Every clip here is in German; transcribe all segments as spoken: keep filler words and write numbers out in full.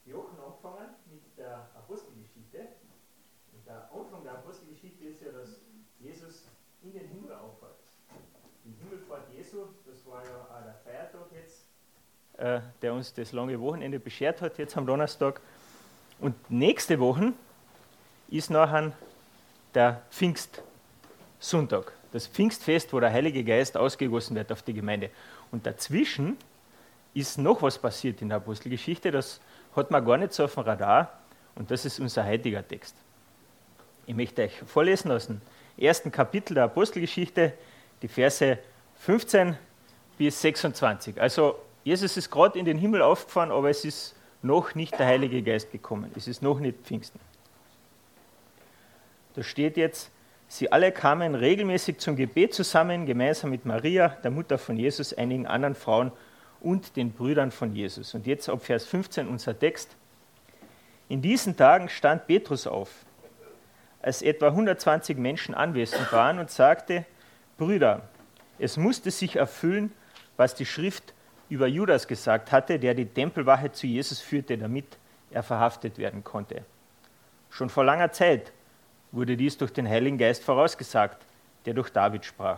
Jochen angefangen mit der Apostelgeschichte. Und der Anfang der Apostelgeschichte ist ja, dass Jesus in den Himmel auffährt. Die Himmelfahrt Jesu, das war ja auch der Feiertag jetzt, äh, der uns das lange Wochenende beschert hat, jetzt am Donnerstag. Und nächste Woche ist nachher der Pfingstsonntag, das Pfingstfest, wo der Heilige Geist ausgegossen wird auf die Gemeinde. Und dazwischen ist noch was passiert in der Apostelgeschichte, das hat man gar nicht so auf dem Radar, und das ist unser heutiger Text. Ich möchte euch vorlesen aus dem ersten Kapitel der Apostelgeschichte, die Verse fünfzehn bis sechsundzwanzig. Also Jesus ist gerade in den Himmel aufgefahren, aber es ist noch nicht der Heilige Geist gekommen. Es ist noch nicht Pfingsten. Da steht jetzt, sie alle kamen regelmäßig zum Gebet zusammen, gemeinsam mit Maria, der Mutter von Jesus, einigen anderen Frauen und den Brüdern von Jesus. Und jetzt ab Vers fünfzehn unser Text. In diesen Tagen stand Petrus auf, als etwa hundertzwanzig Menschen anwesend waren, und sagte, Brüder, es musste sich erfüllen, was die Schrift über Judas gesagt hatte, der die Tempelwache zu Jesus führte, damit er verhaftet werden konnte. Schon vor langer Zeit wurde dies durch den Heiligen Geist vorausgesagt, der durch David sprach.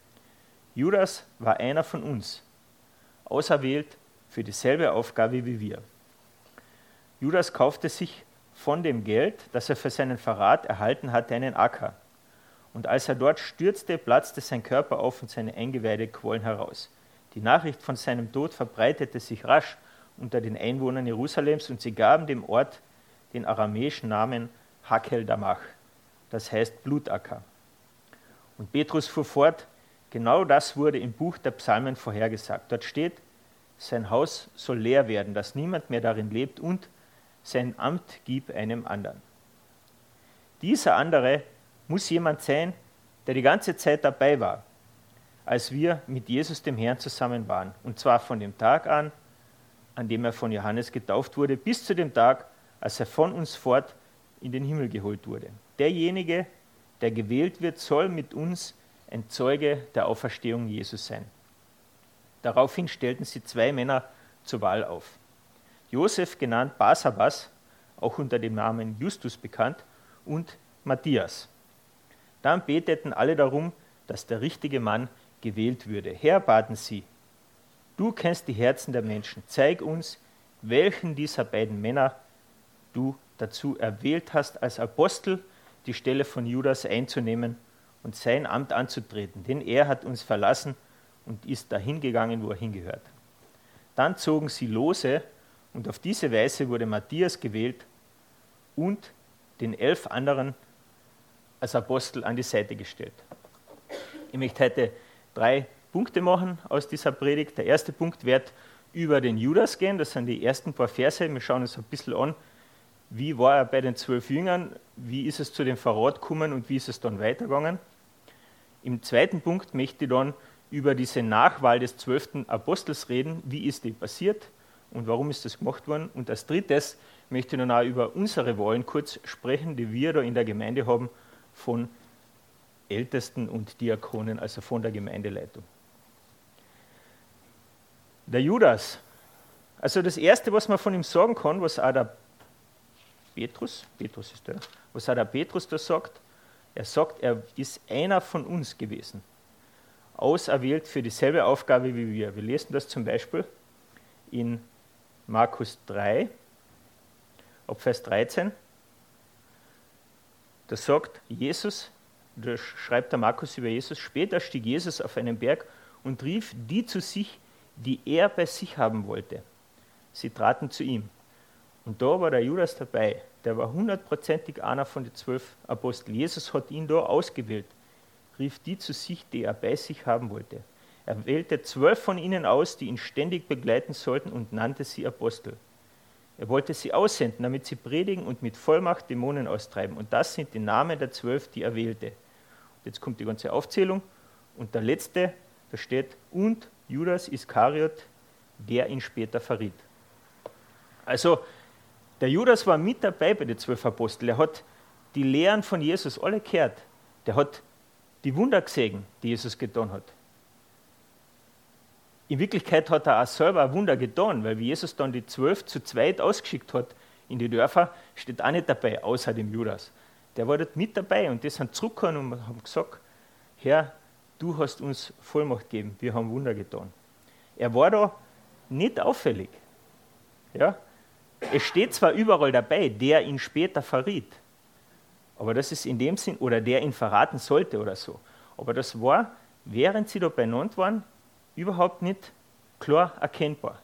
Judas war einer von uns, auserwählt für dieselbe Aufgabe wie wir. Judas kaufte sich von dem Geld, das er für seinen Verrat erhalten hatte, einen Acker. Und als er dort stürzte, platzte sein Körper auf und seine Eingeweide quollen heraus. Die Nachricht von seinem Tod verbreitete sich rasch unter den Einwohnern Jerusalems, und sie gaben dem Ort den aramäischen Namen Hakel Damach, das heißt Blutacker. Und Petrus fuhr fort, genau das wurde im Buch der Psalmen vorhergesagt. Dort steht, sein Haus soll leer werden, dass niemand mehr darin lebt, und sein Amt gib einem anderen. Dieser andere muss jemand sein, der die ganze Zeit dabei war, als wir mit Jesus dem Herrn zusammen waren. Und zwar von dem Tag an, an dem er von Johannes getauft wurde, bis zu dem Tag, als er von uns fort in den Himmel geholt wurde. Derjenige, der gewählt wird, soll mit uns ein Zeuge der Auferstehung Jesus sein. Daraufhin stellten sie zwei Männer zur Wahl auf. Josef, genannt Barsabas, auch unter dem Namen Justus bekannt, und Matthias. Dann beteten alle darum, dass der richtige Mann gewählt würde. Herr, baten sie, du kennst die Herzen der Menschen. Zeig uns, welchen dieser beiden Männer du dazu erwählt hast, als Apostel die Stelle von Judas einzunehmen und sein Amt anzutreten. Denn er hat uns verlassen und ist dahin gegangen, wo er hingehört. Dann zogen sie Lose, und auf diese Weise wurde Matthias gewählt und den elf anderen als Apostel an die Seite gestellt. Ich möchte heute drei Punkte machen aus dieser Predigt. Der erste Punkt wird über den Judas gehen. Das sind die ersten paar Verse. Wir schauen uns ein bisschen an, wie war er bei den zwölf Jüngern, wie ist es zu dem Verrat gekommen und wie ist es dann weitergegangen. Im zweiten Punkt möchte ich dann über diese Nachwahl des zwölften Apostels reden. Wie ist die passiert und warum ist das gemacht worden? Und als drittes möchte ich dann auch über unsere Wahlen kurz sprechen, die wir da in der Gemeinde haben, von Ältesten und Diakonen, also von der Gemeindeleitung. Der Judas, also das Erste, was man von ihm sagen kann, was auch der Petrus, Petrus ist der, was auch der Petrus da sagt, er sagt, er ist einer von uns gewesen, auserwählt für dieselbe Aufgabe wie wir. Wir lesen das zum Beispiel in Markus drei, ab Vers dreizehn. Da sagt Jesus, da schreibt der Markus über Jesus, später stieg Jesus auf einen Berg und rief die zu sich, die er bei sich haben wollte. Sie traten zu ihm. Und da war der Judas dabei. Der war hundertprozentig einer von den zwölf Aposteln. Jesus hat ihn da ausgewählt, rief die zu sich, die er bei sich haben wollte. Er wählte zwölf von ihnen aus, die ihn ständig begleiten sollten, und nannte sie Apostel. Er wollte sie aussenden, damit sie predigen und mit Vollmacht Dämonen austreiben. Und das sind die Namen der zwölf, die er wählte. Und jetzt kommt die ganze Aufzählung. Und der letzte, da steht, und Judas Iskariot, der ihn später verriet. Also, der Judas war mit dabei bei den zwölf Aposteln. Er hat die Lehren von Jesus alle gehört. Der hat die Wunder gesehen, die Jesus getan hat. In Wirklichkeit hat er auch selber ein Wunder getan, weil wie Jesus dann die zwölf zu zweit ausgeschickt hat in die Dörfer, steht auch nicht dabei, außer dem Judas. Der war dort mit dabei und die sind zurückgekommen und haben gesagt, Herr, du hast uns Vollmacht gegeben, wir haben Wunder getan. Er war da nicht auffällig. Ja? Es steht zwar überall dabei, der ihn später verriet, aber das ist in dem Sinn, oder der ihn verraten sollte oder so. Aber das war, während sie da beieinander waren, überhaupt nicht klar erkennbar.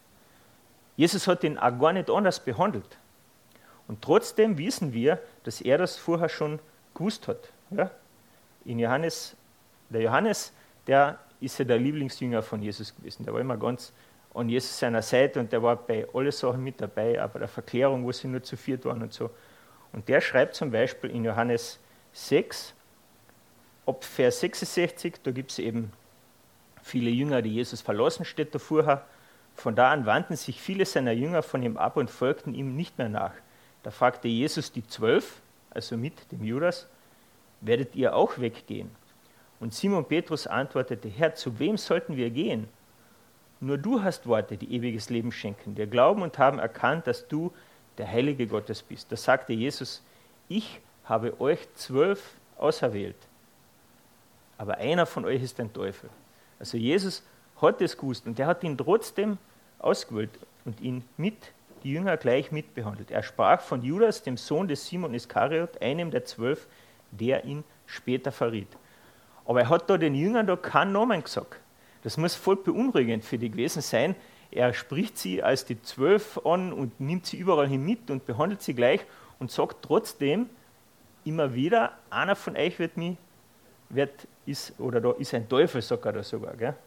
Jesus hat ihn auch gar nicht anders behandelt. Und trotzdem wissen wir, dass er das vorher schon gewusst hat. Ja? In Johannes, der Johannes, der ist ja der Lieblingsjünger von Jesus gewesen. Der war immer ganz an Jesus seiner Seite und der war bei allen Sachen mit dabei, aber der Verklärung, wo sie nur zu viert waren und so. Und der schreibt zum Beispiel in Johannes sechs, ab Vers sechsundsechzig, da gibt es eben viele Jünger, die Jesus verlassen, steht da vorher. Von da an wandten sich viele seiner Jünger von ihm ab und folgten ihm nicht mehr nach. Da fragte Jesus die Zwölf, also mit dem Judas, werdet ihr auch weggehen? Und Simon Petrus antwortete, Herr, zu wem sollten wir gehen? Nur du hast Worte, die ewiges Leben schenken. Wir glauben und haben erkannt, dass du der Heilige Gottes bist. Da sagte Jesus, ich habe euch zwölf auserwählt, aber einer von euch ist ein Teufel. Also Jesus hat es gewusst und er hat ihn trotzdem ausgewählt und ihn mit, die Jünger gleich mitbehandelt. Er sprach von Judas, dem Sohn des Simon Iskariot, einem der zwölf, der ihn später verriet. Aber er hat da den Jüngern da keinen Namen gesagt. Das muss voll beunruhigend für die gewesen sein. Er spricht sie als die Zwölf an und nimmt sie überall hin mit und behandelt sie gleich und sagt trotzdem immer wieder, einer von euch wird mich, wird, ist, oder da ist ein Teufel, sagt er da sogar. Gell?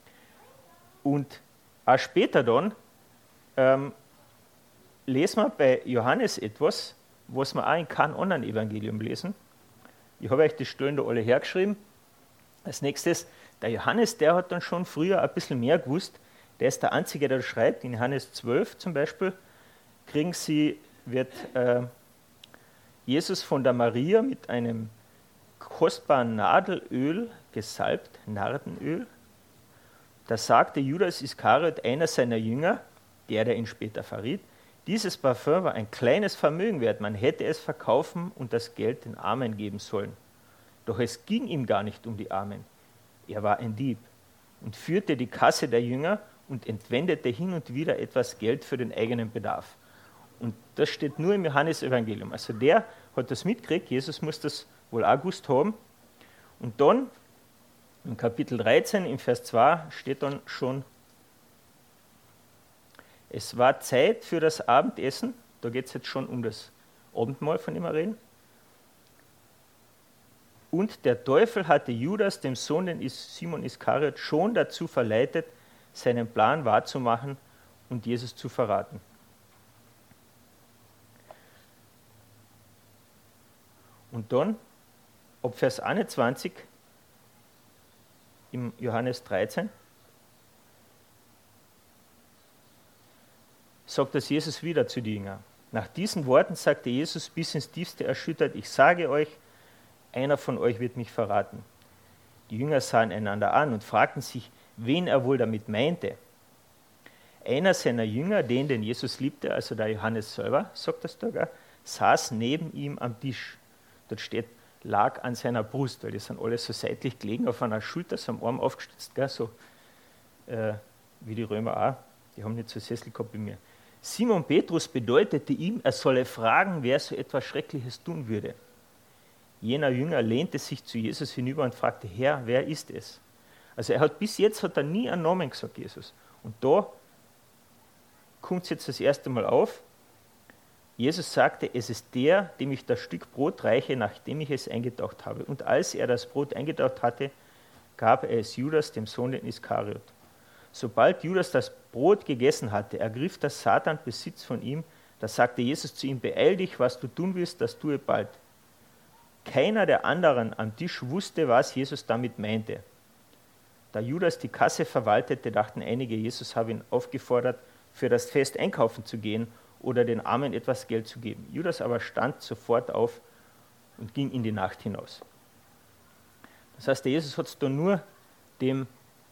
Und auch später dann ähm, lesen wir bei Johannes etwas, was wir auch in keinem anderen Evangelium lesen. Ich habe euch die Stellen da alle hergeschrieben. Als nächstes, der Johannes, der hat dann schon früher ein bisschen mehr gewusst. Der ist der Einzige, der das schreibt. In Johannes zwölf zum Beispiel kriegen sie, wird äh, Jesus von der Maria mit einem kostbaren Nadelöl gesalbt, Nardenöl. Da sagte Judas Iskariot, einer seiner Jünger, der, der ihn später verriet, dieses Parfüm war ein kleines Vermögen wert, man hätte es verkaufen und das Geld den Armen geben sollen. Doch es ging ihm gar nicht um die Armen. Er war ein Dieb und führte die Kasse der Jünger und entwendete hin und wieder etwas Geld für den eigenen Bedarf. Und das steht nur im Johannes-Evangelium. Also der hat das mitgekriegt, Jesus muss das wohl auch gewusst haben. Und dann, im Kapitel dreizehn, im Vers zwei, steht dann schon, es war Zeit für das Abendessen, da geht es jetzt schon um das Abendmahl, von dem wir reden. Und der Teufel hatte Judas, dem Sohn des Simon Iskariot, schon dazu verleitet, seinen Plan wahrzumachen und Jesus zu verraten. Und dann, ab Vers einundzwanzig im Johannes dreizehn, sagt das Jesus wieder zu den Jüngern. Nach diesen Worten sagte Jesus bis ins Tiefste erschüttert, ich sage euch, einer von euch wird mich verraten. Die Jünger sahen einander an und fragten sich, wen er wohl damit meinte. Einer seiner Jünger, den, den Jesus liebte, also der Johannes selber, sagt das da, saß neben ihm am Tisch. Dort steht, lag an seiner Brust, weil die sind alle so seitlich gelegen, auf einer Schulter, so am Arm aufgestützt, gell, so äh, wie die Römer auch. Die haben nicht so Sessel gehabt wie mir. Simon Petrus bedeutete ihm, er solle fragen, wer so etwas Schreckliches tun würde. Jener Jünger lehnte sich zu Jesus hinüber und fragte, Herr, wer ist es? Also er hat bis jetzt hat er nie einen Namen gesagt, Jesus. Und da kommt es jetzt das erste Mal auf. Jesus sagte, es ist der, dem ich das Stück Brot reiche, nachdem ich es eingetaucht habe. Und als er das Brot eingetaucht hatte, gab er es Judas, dem Sohn des Iskariot. Sobald Judas das Brot gegessen hatte, ergriff das Satan Besitz von ihm. Da sagte Jesus zu ihm, beeil dich, was du tun willst, das tue bald. Keiner der anderen am Tisch wusste, was Jesus damit meinte. Da Judas die Kasse verwaltete, dachten einige, Jesus habe ihn aufgefordert, für das Fest einkaufen zu gehen oder den Armen etwas Geld zu geben. Judas aber stand sofort auf und ging in die Nacht hinaus. Das heißt, der Jesus hat es da nur dem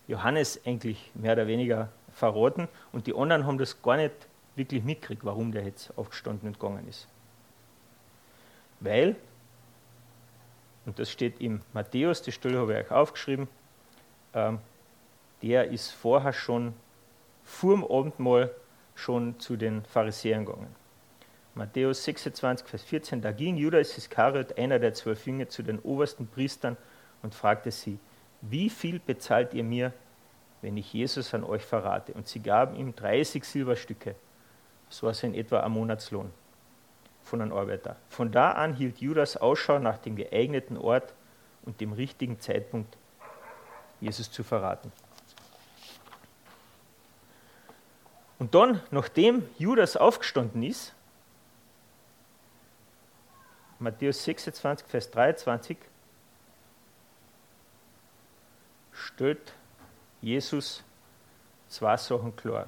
Johannes eigentlich mehr oder weniger verraten und die anderen haben das gar nicht wirklich mitgekriegt, warum der jetzt aufgestanden und gegangen ist. Weil, und das steht im Matthäus, die Stelle habe ich euch aufgeschrieben, ähm, der ist vorher schon vor dem Abendmahl schon zu den Pharisäern gegangen. Matthäus sechsundzwanzig, Vers vierzehn, da ging Judas Iskariot, einer der zwölf Jünger, zu den obersten Priestern und fragte sie, wie viel bezahlt ihr mir, wenn ich Jesus an euch verrate? Und sie gaben ihm dreißig Silberstücke. Das war so in etwa ein Monatslohn von einem Arbeiter. Von da an hielt Judas Ausschau nach dem geeigneten Ort und dem richtigen Zeitpunkt, Jesus zu verraten. Und dann, nachdem Judas aufgestanden ist, Matthäus sechsundzwanzig, Vers dreiundzwanzig, stellt Jesus zwei Sachen klar.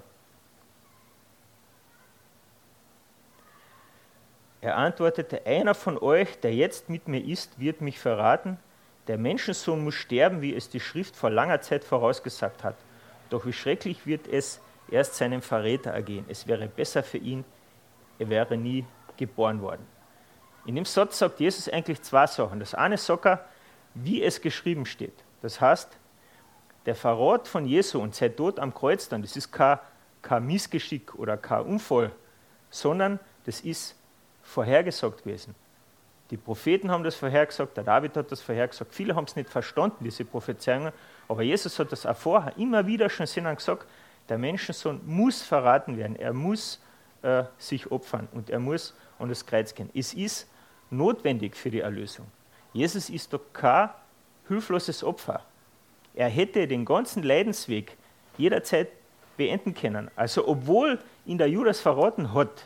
Er antwortete, einer von euch, der jetzt mit mir ist, wird mich verraten. Der Menschensohn muss sterben, wie es die Schrift vor langer Zeit vorausgesagt hat. Doch wie schrecklich wird es erst seinem Verräter ergehen. Es wäre besser für ihn, er wäre nie geboren worden. In dem Satz sagt Jesus eigentlich zwei Sachen. Das eine sagt er, wie es geschrieben steht. Das heißt, der Verrat von Jesu und sein Tod am Kreuz dann, das ist kein, kein Missgeschick oder kein Unfall, sondern das ist vorhergesagt gewesen. Die Propheten haben das vorhergesagt, der David hat das vorhergesagt. Viele haben es nicht verstanden, diese Prophezeiungen, aber Jesus hat das auch vorher immer wieder schon gesagt, der Menschensohn muss verraten werden, er muss äh, sich opfern und er muss an das Kreuz gehen. Es ist notwendig für die Erlösung. Jesus ist doch kein hilfloses Opfer. Er hätte den ganzen Leidensweg jederzeit beenden können. Also obwohl ihn der Judas verraten hat,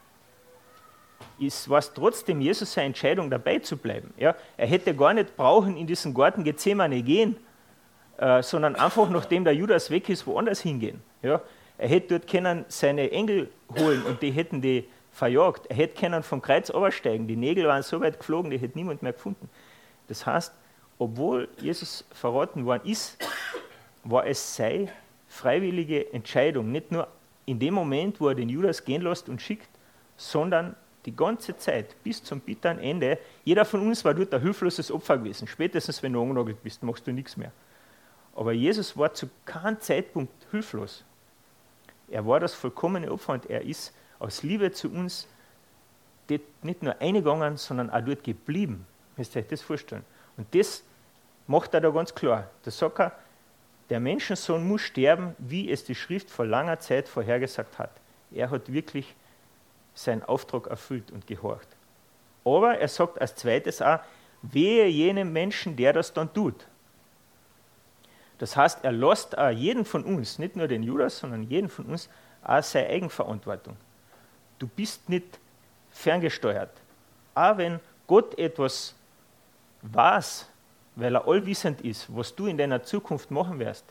war es trotzdem Jesus seine Entscheidung, dabei zu bleiben. Ja, er hätte gar nicht brauchen in diesen Garten Gethsemane gehen, äh, sondern einfach, nachdem der Judas weg ist, woanders hingehen. Ja, er hätte dort können seine Engel holen und die hätten die verjagt. Er hätte können vom Kreuz runtersteigen. Die Nägel waren so weit geflogen, die hätte niemand mehr gefunden. Das heißt, obwohl Jesus verraten worden ist, war es seine freiwillige Entscheidung, nicht nur in dem Moment, wo er den Judas gehen lässt und schickt, sondern die ganze Zeit, bis zum bitteren Ende. Jeder von uns war dort ein hilfloses Opfer gewesen. Spätestens, wenn du angenagelt bist, machst du nichts mehr. Aber Jesus war zu keinem Zeitpunkt hilflos. Er war das vollkommene Opfer und er ist aus Liebe zu uns nicht nur eingegangen, sondern auch dort geblieben. Müsst ihr euch das vorstellen. Und das macht er da ganz klar. Da sagt er, der Menschensohn muss sterben, wie es die Schrift vor langer Zeit vorhergesagt hat. Er hat wirklich seinen Auftrag erfüllt und gehorcht. Aber er sagt als zweites auch, wehe jenem Menschen, der das dann tut. Das heißt, er lässt auch jeden von uns, nicht nur den Judas, sondern jeden von uns, auch seine Eigenverantwortung. Du bist nicht ferngesteuert. Auch wenn Gott etwas weiß, weil er allwissend ist, was du in deiner Zukunft machen wirst,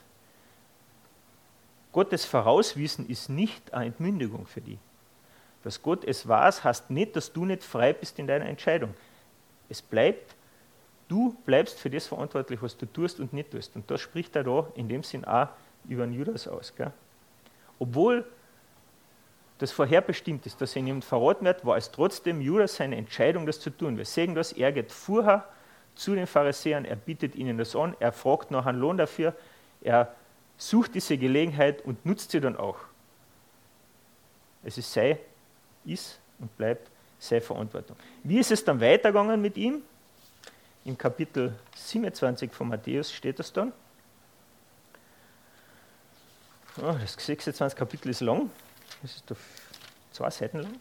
Gottes Vorauswissen ist nicht eine Entmündigung für dich. Dass Gott es weiß, heißt nicht, dass du nicht frei bist in deiner Entscheidung. Es bleibt, du bleibst für das verantwortlich, was du tust und nicht tust. Und das spricht er da in dem Sinn auch über den Judas aus. Gell? Obwohl das vorherbestimmt ist, dass er jemand verraten wird, war es trotzdem Judas seine Entscheidung, das zu tun. Wir sehen das, er geht vorher zu den Pharisäern, er bietet ihnen das an, er fragt nach einem Lohn dafür, er sucht diese Gelegenheit und nutzt sie dann auch. Es ist sei ist und bleibt seine Verantwortung. Wie ist es dann weitergegangen mit ihm? Im Kapitel siebenundzwanzig von Matthäus steht das dann. Oh, das sechsundzwanzigste Kapitel ist lang. Das ist zwei Seiten lang.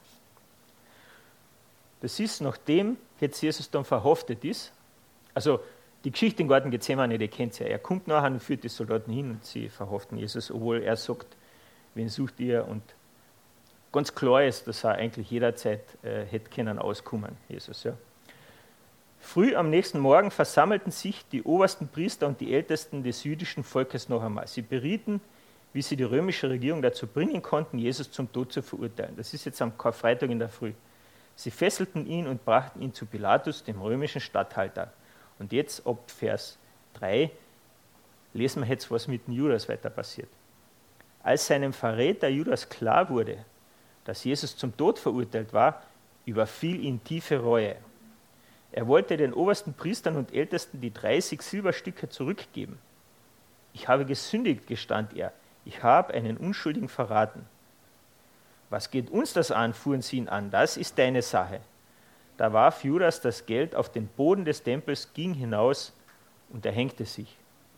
Das ist, nachdem jetzt Jesus dann verhaftet ist. Also die Geschichte im Garten Gethsemane, die kennt ihr ja. Er kommt nachher und führt die Soldaten hin und sie verhaften Jesus, obwohl er sagt, wen sucht ihr? Und ganz klar ist, dass er eigentlich jederzeit äh, hätte können auskommen, Jesus. Ja. Früh am nächsten Morgen versammelten sich die obersten Priester und die Ältesten des jüdischen Volkes noch einmal. Sie berieten, wie sie die römische Regierung dazu bringen konnten, Jesus zum Tod zu verurteilen. Das ist jetzt am Karfreitag in der Früh. Sie fesselten ihn und brachten ihn zu Pilatus, dem römischen Statthalter. Und jetzt ab Vers drei lesen wir jetzt, was mit dem Judas weiter passiert. Als seinem Verräter Judas klar wurde, dass Jesus zum Tod verurteilt war, überfiel ihn tiefe Reue. Er wollte den obersten Priestern und Ältesten die dreißig Silberstücke zurückgeben. Ich habe gesündigt, gestand er. Ich habe einen Unschuldigen verraten. Was geht uns das an, fuhren sie ihn an, das ist deine Sache. Da warf Judas das Geld auf den Boden des Tempels, ging hinaus und erhängte sich.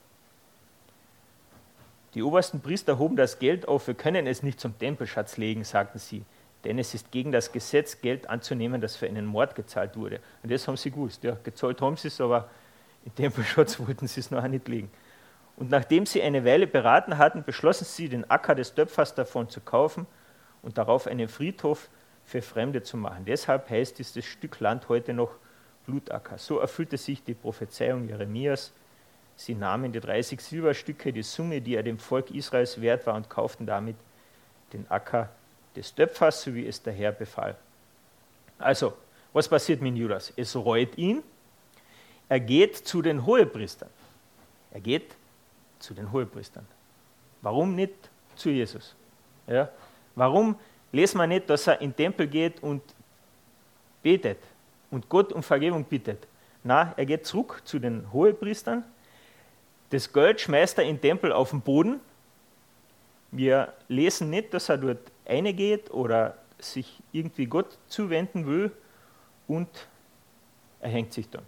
Die obersten Priester hoben das Geld auf, wir können es nicht zum Tempelschatz legen, sagten sie, denn es ist gegen das Gesetz, Geld anzunehmen, das für einen Mord gezahlt wurde. Und das haben sie gewusst. Ja, gezahlt haben sie es, aber im Tempelschatz wollten sie es noch nicht legen. Und nachdem sie eine Weile beraten hatten, beschlossen sie, den Acker des Töpfers davon zu kaufen und darauf einen Friedhof für Fremde zu machen. Deshalb heißt dieses Stück Land heute noch Blutacker. So erfüllte sich die Prophezeiung Jeremias. Sie nahmen die dreißig Silberstücke, die Summe, die er dem Volk Israels wert war, und kauften damit den Acker des Töpfers, so wie es der Herr befahl. Also, was passiert mit Judas? Es reut ihn. Er geht zu den Hohepriestern. Er geht zu den Hohepriestern. Warum nicht zu Jesus? Ja? Warum lesen wir nicht, dass er in den Tempel geht und betet und Gott um Vergebung bittet? Na, er geht zurück zu den Hohepriestern. Das Geld schmeißt er in den Tempel auf den Boden. Wir lesen nicht, dass er dort reingeht oder sich irgendwie Gott zuwenden will, und er hängt sich dann.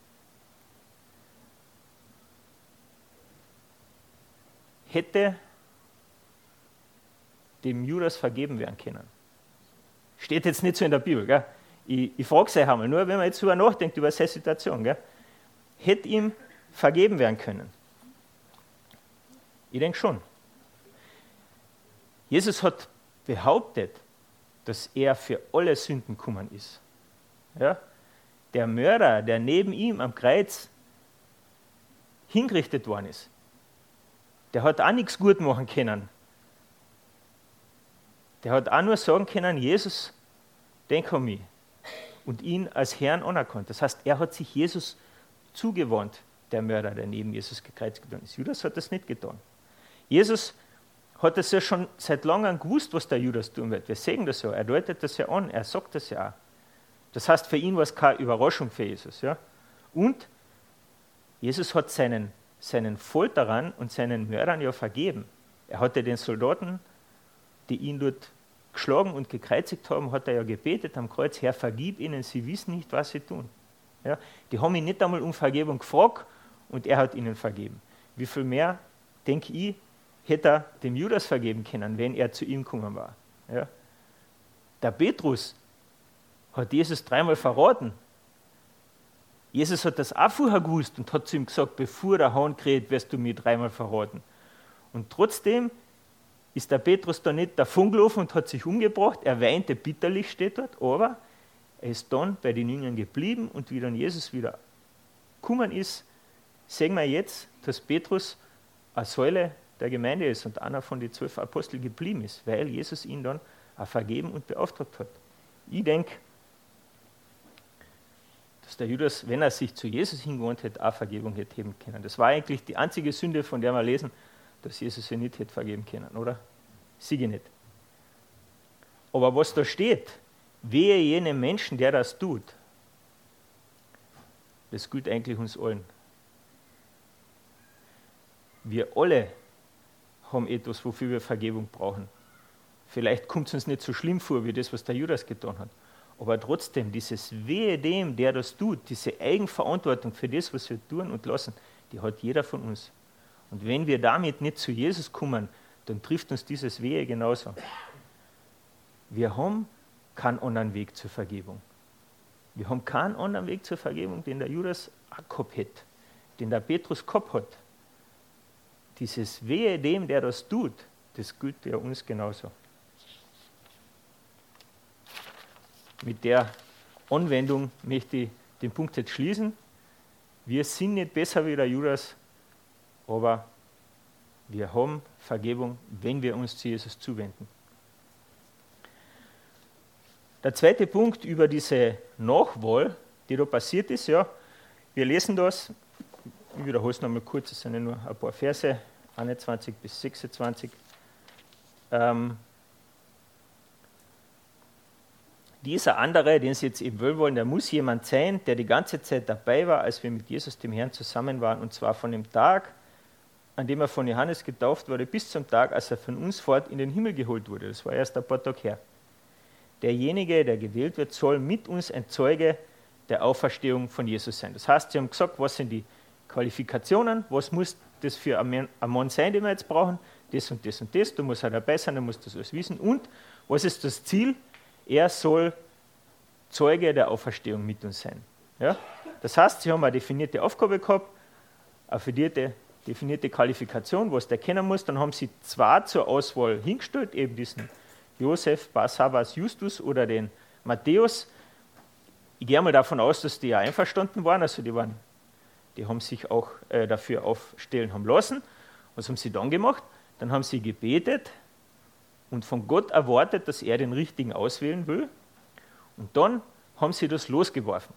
Hätte dem Judas vergeben werden können. Steht jetzt nicht so in der Bibel. Gell? Ich, ich frage es euch einmal, nur wenn man jetzt darüber nachdenkt, über seine Situation. Gell? Hätte ihm vergeben werden können? Ich denke schon. Jesus hat behauptet, dass er für alle Sünden gekommen ist. Ja? Der Mörder, der neben ihm am Kreuz hingerichtet worden ist, der hat auch nichts gut machen können. Der hat auch nur sagen können, Jesus, denk an mich, und ihn als Herrn anerkannt. Das heißt, er hat sich Jesus zugewandt, der Mörder, der neben Jesus gekreuzigt worden ist. Judas hat das nicht getan. Jesus hat es ja schon seit langem gewusst, was der Judas tun wird. Wir sehen das ja, er deutet das ja an, er sagt das ja auch. Das heißt, für ihn war es keine Überraschung für Jesus. Ja? Und Jesus hat seinen, seinen Folterern und seinen Mördern ja vergeben. Er hatte den Soldaten, die ihn dort geschlagen und gekreuzigt haben, hat er ja gebetet am Kreuz, Herr, vergib ihnen, sie wissen nicht, was sie tun. Ja? Die haben ihn nicht einmal um Vergebung gefragt und er hat ihnen vergeben. Wie viel mehr, denke ich, hätte er dem Judas vergeben können, wenn er zu ihm gekommen war. Ja? Der Petrus hat Jesus dreimal verraten. Jesus hat das auch vorher gewusst und hat zu ihm gesagt, bevor der Hahn kräht, wirst du mich dreimal verraten. Und trotzdem ist der Petrus da nicht davongelaufen und hat sich umgebracht. Er weinte bitterlich, steht dort, aber er ist dann bei den Jüngern geblieben, und wie dann Jesus wieder gekommen ist, sehen wir jetzt, dass Petrus eine Säule der Gemeinde ist und einer von den zwölf Aposteln geblieben ist, weil Jesus ihn dann auch vergeben und beauftragt hat. Ich denke, dass der Judas, wenn er sich zu Jesus hingewandt hätte, auch Vergebung hätte geben können. Das war eigentlich die einzige Sünde, von der wir lesen, dass Jesus ihn nicht hätte vergeben können, oder? Siege nicht. Aber was da steht, wehe jenem Menschen, der das tut, das gilt eigentlich uns allen. Wir alle haben etwas, wofür wir Vergebung brauchen. Vielleicht kommt es uns nicht so schlimm vor, wie das, was der Judas getan hat. Aber trotzdem, dieses Wehe dem, der das tut, diese Eigenverantwortung für das, was wir tun und lassen, die hat jeder von uns. Und wenn wir damit nicht zu Jesus kommen, dann trifft uns dieses Wehe genauso. Wir haben keinen anderen Weg zur Vergebung. Wir haben keinen anderen Weg zur Vergebung, den der Judas auch gehabt hat, den der Petrus gehabt hat. Dieses Wehe dem, der das tut, das gilt ja uns genauso. Mit der Anwendung möchte ich den Punkt jetzt schließen. Wir sind nicht besser wie der Judas, aber wir haben Vergebung, wenn wir uns zu Jesus zuwenden. Der zweite Punkt über diese Nachwahl, die da passiert ist, ja, wir lesen das Ich wiederhole es nochmal kurz, es sind ja nur ein paar Verse, einundzwanzig bis sechsundzwanzig. Ähm, Dieser andere, den sie jetzt eben wollen wollen, der muss jemand sein, der die ganze Zeit dabei war, als wir mit Jesus, dem Herrn, zusammen waren, und zwar von dem Tag, an dem er von Johannes getauft wurde, bis zum Tag, als er von uns fort in den Himmel geholt wurde. Das war erst ein paar Tage her. Derjenige, der gewählt wird, soll mit uns ein Zeuge der Auferstehung von Jesus sein. Das heißt, sie haben gesagt, was sind die Qualifikationen, was muss das für ein Mann sein, den wir jetzt brauchen, das und das und das, du musst halt dabei sein, du musst das alles wissen, und was ist das Ziel? Er soll Zeuge der Auferstehung mit uns sein. Ja? Das heißt, sie haben eine definierte Aufgabe gehabt, eine definierte, definierte Qualifikation, was der kennen muss. Dann haben sie zwei zur Auswahl hingestellt, eben diesen Josef, Barsabas, Justus oder den Matthäus. Ich gehe mal davon aus, dass die ja einverstanden waren, also die, waren, die haben sich auch äh, dafür aufstellen haben lassen. Was haben sie dann gemacht? Dann haben sie gebetet und von Gott erwartet, dass er den Richtigen auswählen will. Und dann haben sie das losgeworfen.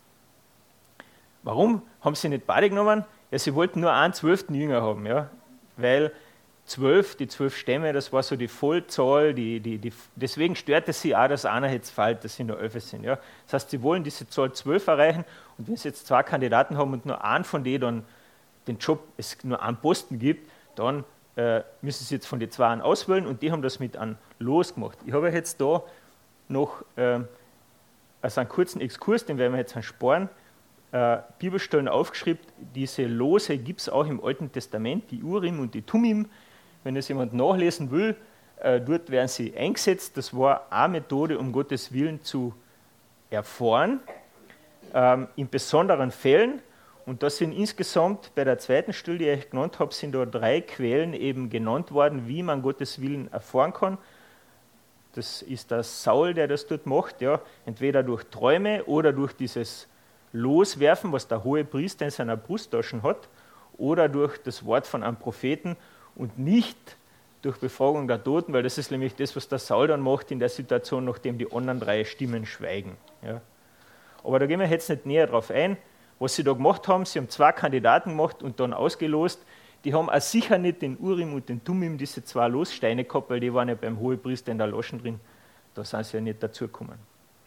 Warum haben sie nicht beide genommen? Ja, sie wollten nur einen zwölften Jünger haben, ja? Weil zwölf, die zwölf Stämme, das war so die Vollzahl, die, die, die, deswegen störte sie auch, dass einer jetzt fällt, dass sie nur elf sind. Ja? Das heißt, sie wollen diese Zahl zwölf erreichen, und wenn sie jetzt zwei Kandidaten haben und nur einen von denen dann den Job, es nur einen Posten gibt, dann äh, müssen sie jetzt von den zwei auswählen, und die haben das mit einem Los gemacht. Ich habe jetzt da noch äh, also einen kurzen Exkurs, den werden wir jetzt sparen, äh, Bibelstellen aufgeschrieben. Diese Lose gibt es auch im Alten Testament, die Urim und die Tumim. Wenn es jemand nachlesen will, äh, dort werden sie eingesetzt. Das war eine Methode, um Gottes Willen zu erfahren, ähm, in besonderen Fällen. Und das sind insgesamt, bei der zweiten Stelle, die ich genannt habe, sind da drei Quellen eben genannt worden, wie man Gottes Willen erfahren kann. Das ist der Saul, der das dort macht, ja, entweder durch Träume oder durch dieses Loswerfen, was der hohe Priester in seiner Brusttasche hat, oder durch das Wort von einem Propheten und nicht durch Befragung der Toten, weil das ist nämlich das, was der Saul dann macht in der Situation, nachdem die anderen drei Stimmen schweigen. Ja. Aber da gehen wir jetzt nicht näher drauf ein. Was sie da gemacht haben, sie haben zwei Kandidaten gemacht und dann ausgelost. Die haben auch sicher nicht den Urim und den Tumim, diese zwei Lossteine gehabt, weil die waren ja beim Hohepriester in der Loschen drin. Da sind sie ja nicht dazugekommen.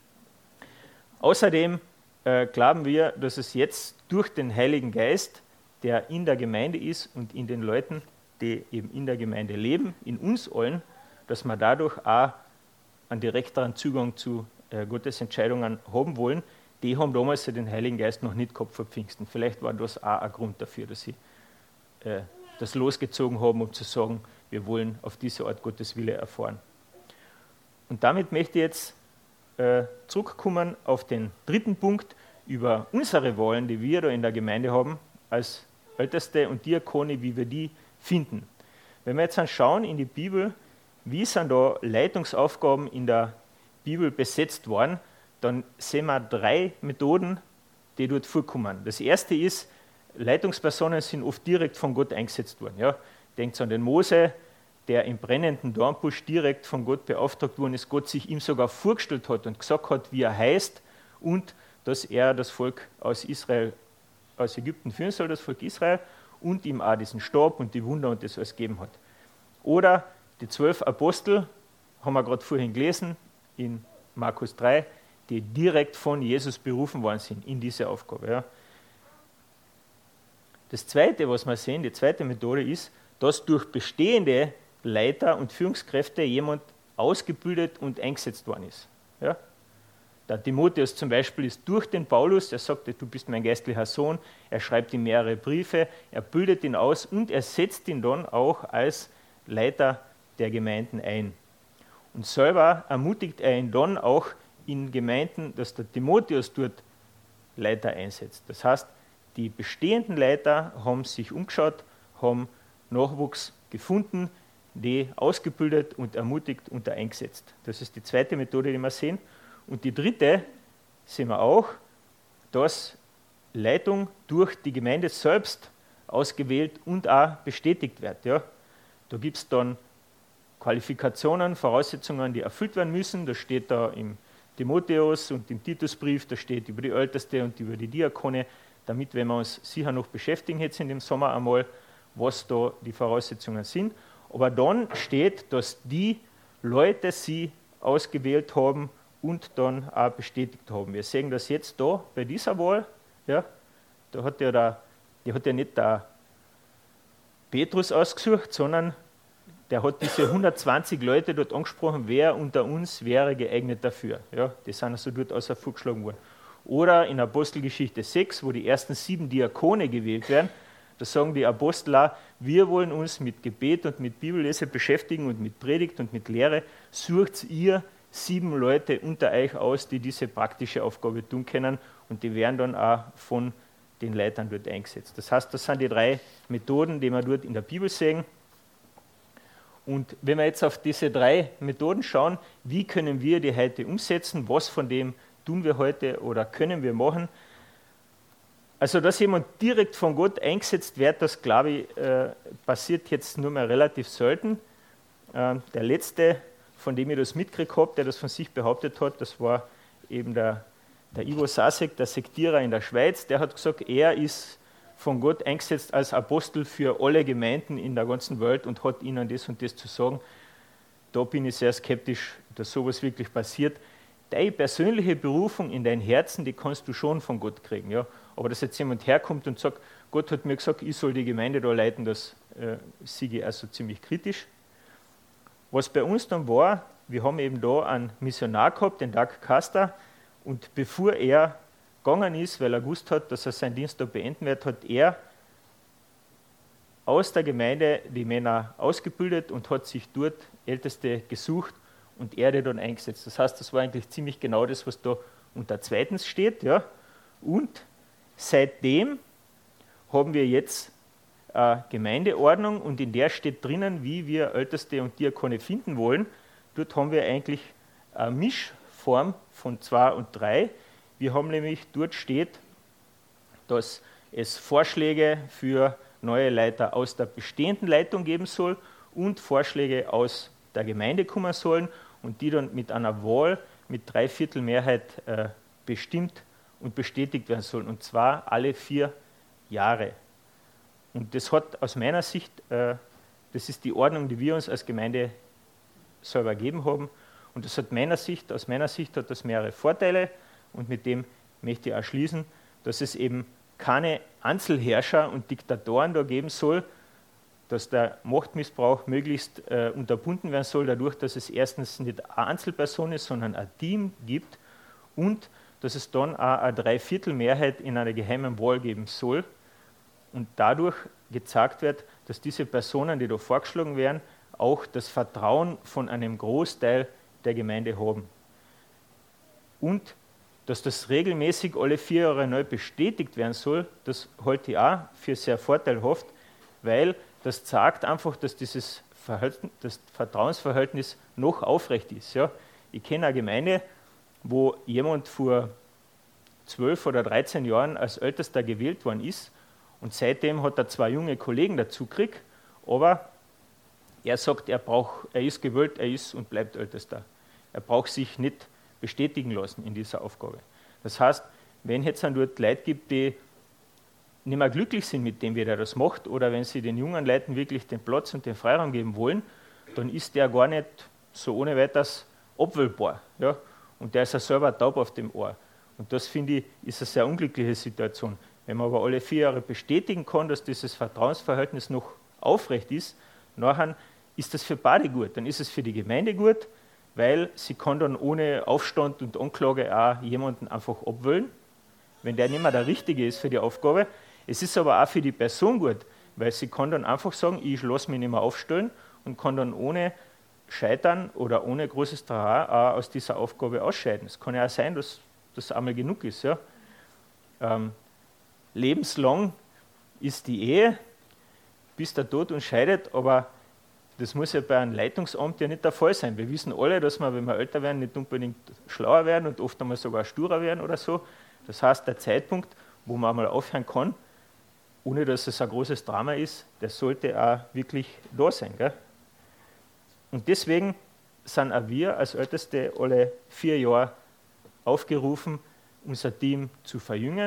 Außerdem äh, glauben wir, dass es jetzt durch den Heiligen Geist, der in der Gemeinde ist und in den Leuten, die eben in der Gemeinde leben, in uns allen, dass wir dadurch auch einen direkteren Zugang zu äh, Gottes Entscheidungen haben wollen. Die haben damals den Heiligen Geist noch nicht gehabt vor Pfingsten. Vielleicht war das auch ein Grund dafür, dass sie äh, das losgezogen haben, um zu sagen, wir wollen auf diese Art Gottes Wille erfahren. Und damit möchte ich jetzt äh, zurückkommen auf den dritten Punkt über unsere Wahlen, die wir da in der Gemeinde haben, als Älteste und Diakone, wie wir die finden. Wenn wir jetzt anschauen in die Bibel, wie sind da Leitungsaufgaben in der Bibel besetzt worden, dann sehen wir drei Methoden, die dort vorkommen. Das erste ist, Leitungspersonen sind oft direkt von Gott eingesetzt worden. Ja. Denkt an den Mose, der im brennenden Dornbusch direkt von Gott beauftragt worden ist, Gott sich ihm sogar vorgestellt hat und gesagt hat, wie er heißt und dass er das Volk aus Israel, aus Ägypten führen soll, das Volk Israel, und ihm auch diesen Stab und die Wunder und das alles gegeben hat. Oder die zwölf Apostel, haben wir gerade vorhin gelesen, in Markus drei, die direkt von Jesus berufen worden sind in diese Aufgabe. Ja. Das Zweite, was wir sehen, die zweite Methode ist, dass durch bestehende Leiter und Führungskräfte jemand ausgebildet und eingesetzt worden ist. Ja. Der Timotheus zum Beispiel ist durch den Paulus, der sagt, du bist mein geistlicher Sohn, er schreibt ihm mehrere Briefe, er bildet ihn aus und er setzt ihn dann auch als Leiter der Gemeinden ein. Und selber ermutigt er ihn dann auch in Gemeinden, dass der Timotheus dort Leiter einsetzt. Das heißt, die bestehenden Leiter haben sich umgeschaut, haben Nachwuchs gefunden, die ausgebildet und ermutigt und eingesetzt. Das ist die zweite Methode, die wir sehen. Und die dritte sehen wir auch, dass Leitung durch die Gemeinde selbst ausgewählt und auch bestätigt wird. Ja. Da gibt es dann Qualifikationen, Voraussetzungen, die erfüllt werden müssen. Das steht da im Timotheus und im Titusbrief, da steht über die Älteste und über die Diakone, dass die Leiter ausgewählt werden. Und die Gemeinde selbst, die damit werden wir uns sicher noch beschäftigen jetzt in dem Sommer einmal, was da die Voraussetzungen sind. Aber dann steht, dass die Leute sie ausgewählt haben und dann auch bestätigt haben. Wir sehen das jetzt da bei dieser Wahl. Ja, da hat ja, der, die hat ja nicht der Petrus ausgesucht, sondern der hat diese hundertzwanzig Leute dort angesprochen, wer unter uns wäre geeignet dafür. Ja, die sind also dort außer vorgeschlagen worden. Oder in Apostelgeschichte sechs, wo die ersten sieben Diakone gewählt werden, da sagen die Apostel auch, wir wollen uns mit Gebet und mit Bibellese beschäftigen und mit Predigt und mit Lehre. Sucht ihr sieben Leute unter euch aus, die diese praktische Aufgabe tun können und die werden dann auch von den Leitern dort eingesetzt. Das heißt, das sind die drei Methoden, die wir dort in der Bibel sehen. Und wenn wir jetzt auf diese drei Methoden schauen, wie können wir die heute umsetzen, was von dem tun wir heute oder können wir machen. Also, dass jemand direkt von Gott eingesetzt wird, das glaube ich, äh, passiert jetzt nur mehr relativ selten. Äh, der letzte, von dem ich das mitgekriegt habe, der das von sich behauptet hat, das war eben der, der Ivo Sasek, der Sektierer in der Schweiz. Der hat gesagt, er ist von Gott eingesetzt als Apostel für alle Gemeinden in der ganzen Welt und hat ihnen das und das zu sagen. Da bin ich sehr skeptisch, dass sowas wirklich passiert. Deine persönliche Berufung in dein Herzen, die kannst du schon von Gott kriegen. Ja? Aber dass jetzt jemand herkommt und sagt, Gott hat mir gesagt, ich soll die Gemeinde da leiten, das äh, sehe ich also ziemlich kritisch. Was bei uns dann war, wir haben eben da einen Missionar gehabt, den Doug Custer, und bevor er gegangen ist, weil er gewusst hat, dass er seinen Dienst da beenden wird, hat er aus der Gemeinde die Männer ausgebildet und hat sich dort Älteste gesucht und er die dann eingesetzt. Das heißt, das war eigentlich ziemlich genau das, was da unter zweitens steht. Ja. Und seitdem haben wir jetzt eine Gemeindeordnung und in der steht drinnen, wie wir Älteste und Diakone finden wollen. Dort haben wir eigentlich eine Mischform von zwei und drei. Wir haben nämlich, dort steht, dass es Vorschläge für neue Leiter aus der bestehenden Leitung geben soll und Vorschläge aus der Gemeinde kommen sollen und die dann mit einer Wahl mit Dreiviertelmehrheit äh, bestimmt und bestätigt werden sollen, und zwar alle vier Jahre. Und das hat aus meiner Sicht, äh, das ist die Ordnung, die wir uns als Gemeinde selber gegeben haben, und das hat meiner Sicht, aus meiner Sicht hat das mehrere Vorteile, und mit dem möchte ich auch schließen, dass es eben keine Einzelherrscher und Diktatoren da geben soll, dass der Machtmissbrauch möglichst äh, unterbunden werden soll, dadurch, dass es erstens nicht eine Einzelperson ist, sondern ein Team gibt und dass es dann auch eine Dreiviertelmehrheit in einer geheimen Wahl geben soll und dadurch gezeigt wird, dass diese Personen, die da vorgeschlagen werden, auch das Vertrauen von einem Großteil der Gemeinde haben. Und dass das regelmäßig alle vier Jahre neu bestätigt werden soll, das halte ich auch für sehr vorteilhaft, weil das zeigt einfach, dass dieses Verhältnis, das Vertrauensverhältnis noch aufrecht ist. Ja. Ich kenne eine Gemeinde, wo jemand vor zwölf oder dreizehn Jahren als Ältester gewählt worden ist und seitdem hat er zwei junge Kollegen dazu gekriegt, aber er sagt, er, braucht, er ist gewählt, er ist und bleibt Ältester. Er braucht sich nicht bestätigen lassen in dieser Aufgabe. Das heißt, wenn es jetzt dann dort Leute gibt, die nicht mehr glücklich sind mit dem, wie der das macht, oder wenn sie den jungen Leuten wirklich den Platz und den Freiraum geben wollen, dann ist der gar nicht so ohne weiteres abwählbar. Ja? Und der ist ja selber taub auf dem Ohr. Und das, finde ich, ist eine sehr unglückliche Situation. Wenn man aber alle vier Jahre bestätigen kann, dass dieses Vertrauensverhältnis noch aufrecht ist, nachher ist das für beide gut. Dann ist es für die Gemeinde gut, weil sie kann dann ohne Aufstand und Anklage auch jemanden einfach abwählen, wenn der nicht mehr der Richtige ist für die Aufgabe. Es ist aber auch für die Person gut, weil sie kann dann einfach sagen, ich lasse mich nicht mehr aufstellen und kann dann ohne Scheitern oder ohne großes Trara auch aus dieser Aufgabe ausscheiden. Es kann ja auch sein, dass das einmal genug ist. Ja. Ähm, lebenslang ist die Ehe, bis der Tod uns scheidet, aber das muss ja bei einem Leitungsamt ja nicht der Fall sein. Wir wissen alle, dass wir, wenn wir älter werden, nicht unbedingt schlauer werden und oft einmal sogar sturer werden oder so. Das heißt, der Zeitpunkt, wo man einmal aufhören kann, ohne dass es ein großes Drama ist, der sollte auch wirklich da sein. Gell? Und deswegen sind auch wir als Älteste alle vier Jahre aufgerufen, unser Team zu verjüngen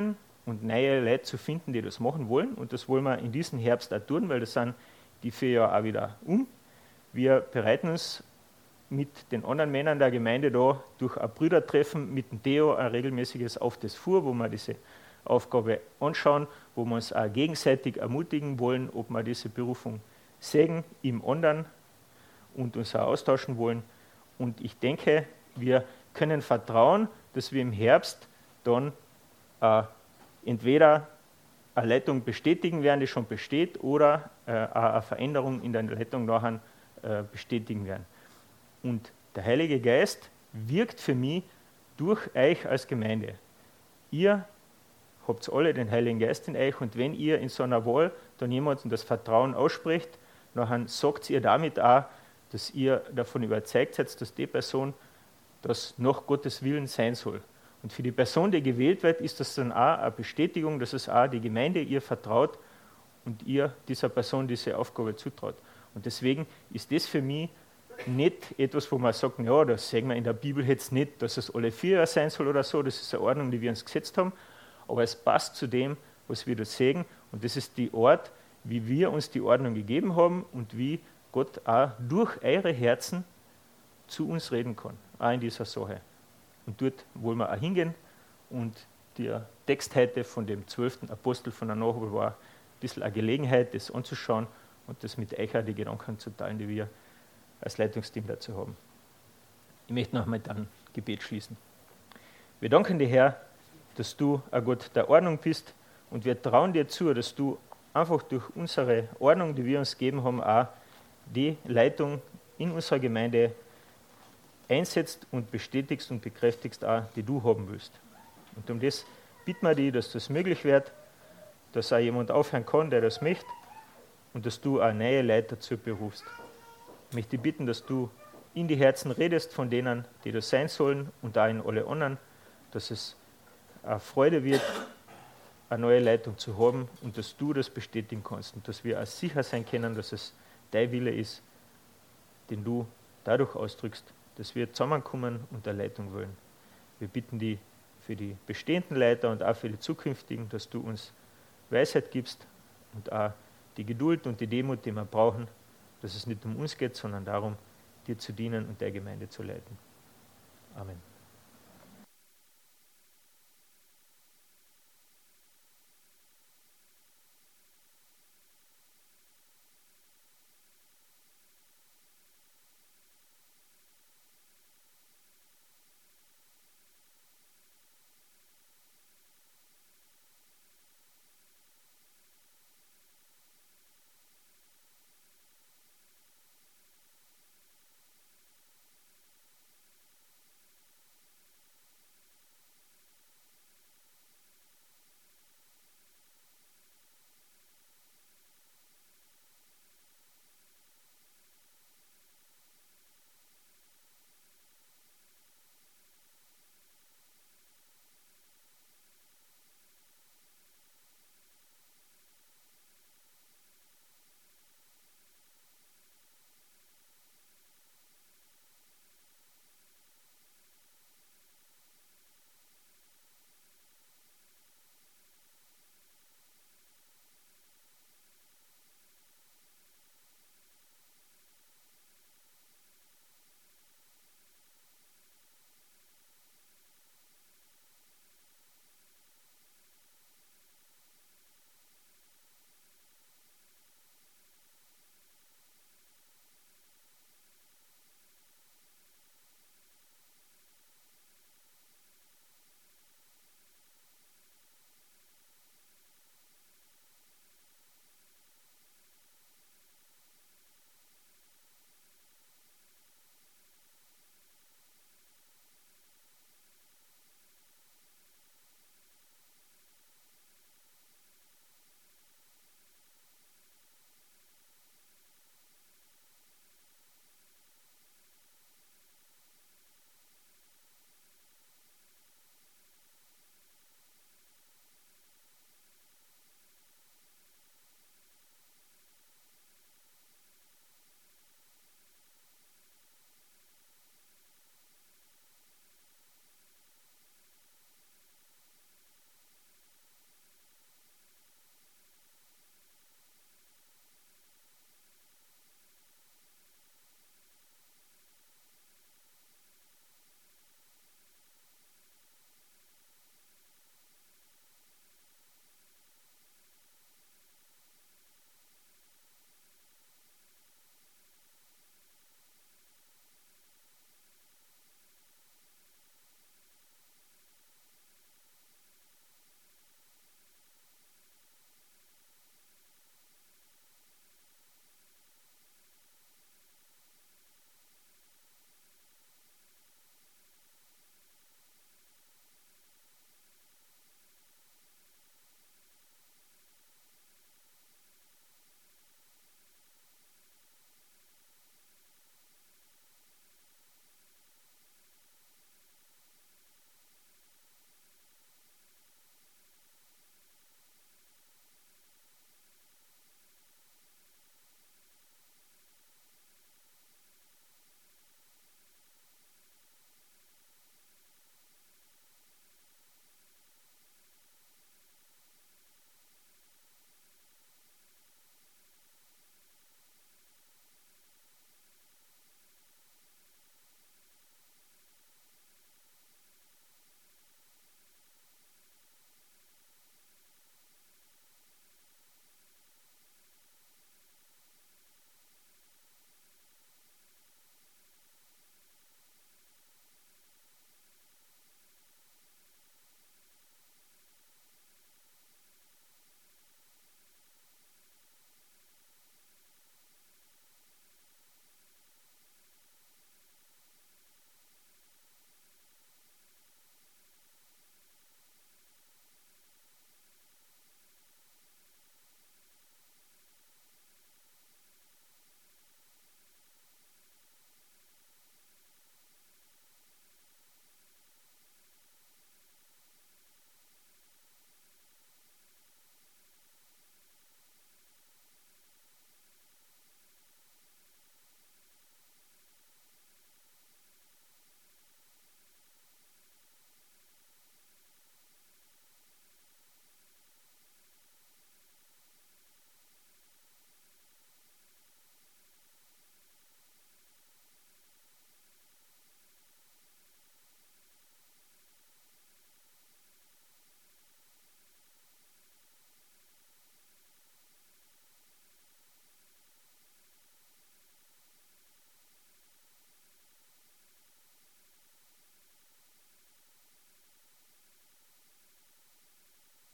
und neue Leute zu finden, die das machen wollen. Und das wollen wir in diesem Herbst auch tun, weil das sind die vier Jahre auch wieder um. Wir bereiten uns mit den anderen Männern der Gemeinde da durch ein Brüdertreffen mit dem Theo ein regelmäßiges Auf das Fuhr, wo wir diese Aufgabe anschauen, wo wir uns auch gegenseitig ermutigen wollen, ob wir diese Berufung sägen im anderen und uns auch austauschen wollen. Und ich denke, wir können vertrauen, dass wir im Herbst dann äh, entweder eine Leitung bestätigen werden, die schon besteht, oder äh, eine Veränderung in der Leitung nachher äh, bestätigen werden. Und der Heilige Geist wirkt für mich durch euch als Gemeinde. Ihr habt alle den Heiligen Geist in euch, und wenn ihr in so einer Wahl dann jemandem das Vertrauen ausspricht, dann sagt ihr damit auch, dass ihr davon überzeugt seid, dass die Person das nach Gottes Willen sein soll. Und für die Person, die gewählt wird, ist das dann auch eine Bestätigung, dass es auch die Gemeinde ihr vertraut und ihr dieser Person diese Aufgabe zutraut. Und deswegen ist das für mich nicht etwas, wo man sagt, ja, das sehen wir in der Bibel jetzt nicht, dass es alle vier Jahre sein soll oder so, das ist eine Ordnung, die wir uns gesetzt haben, aber es passt zu dem, was wir da sehen, und das ist die Art, wie wir uns die Ordnung gegeben haben und wie Gott auch durch eure Herzen zu uns reden kann, auch in dieser Sache. Und dort wollen wir auch hingehen, und der Text heute von dem zwölften Apostel von der Nachhol war ein bisschen eine Gelegenheit, das anzuschauen und das mit euch auch die Gedanken zu teilen, die wir als Leitungsteam dazu haben. Ich möchte noch mit einem Gebet schließen. Wir danken dir, Herr, dass du ein Gott der Ordnung bist, und wir trauen dir zu, dass du einfach durch unsere Ordnung, die wir uns gegeben haben, auch die Leitung in unserer Gemeinde einsetzt und bestätigst und bekräftigst auch, die du haben willst. Und um das bitten wir dich, dass das möglich wird, dass auch jemand aufhören kann, der das möchte, und dass du auch neue Leute dazu berufst. Ich möchte dich bitten, dass du in die Herzen redest von denen, die das sein sollen, und auch in alle anderen, dass es eine Freude wird, eine neue Leitung zu haben, und dass du das bestätigen kannst und dass wir auch sicher sein können, dass es dein Wille ist, den du dadurch ausdrückst, dass wir zusammenkommen und eine Leitung wollen. Wir bitten dich für die bestehenden Leiter und auch für die zukünftigen, dass du uns Weisheit gibst und auch die Geduld und die Demut, die wir brauchen, dass es nicht um uns geht, sondern darum, dir zu dienen und der Gemeinde zu leiten. Amen.